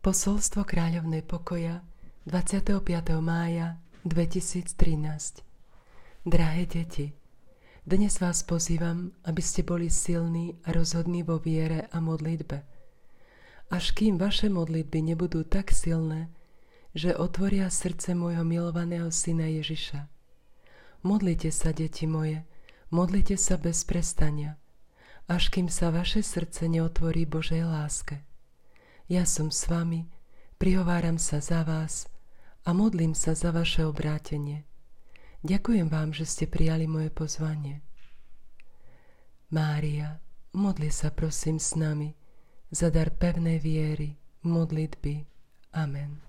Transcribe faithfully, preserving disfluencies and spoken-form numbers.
Posolstvo kráľovnej pokoja dvadsiateho piateho mája dvetisíctrinásť. Drahé deti, dnes vás pozývam, aby ste boli silní a rozhodní vo viere a modlitbe. Až kým vaše modlitby nebudú tak silné, že otvoria srdce môjho milovaného syna Ježiša. Modlite sa, deti moje, modlite sa bez prestania, až kým sa vaše srdce neotvorí Božej láske. Ja som s vami, prihováram sa za vás a modlím sa za vaše obrátenie. Ďakujem vám, že ste prijali moje pozvanie. Mária, modli sa prosím s nami za dar pevnej viery, modlitby. Amen.